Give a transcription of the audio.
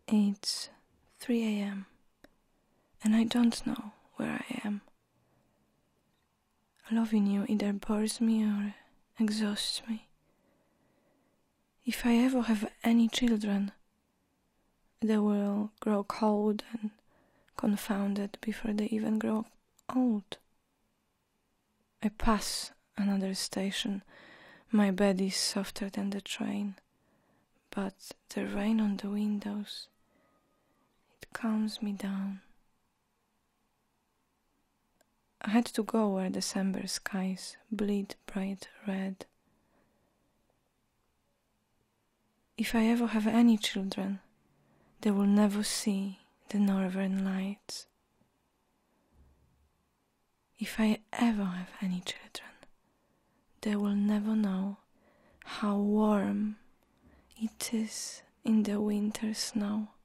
It's 3 a.m. and I don't know where I am. Loving you either bores me or exhausts me. If I ever have any children, they will grow cold and confounded before they even grow old. I pass another station. My bed is softer than the train, but the rain on the windows, it calms me down. I had to go where December skies bleed bright red. If I ever have any children, they will never see the northern lights. If I ever have any children, they will never know how warm it is in the winter snow.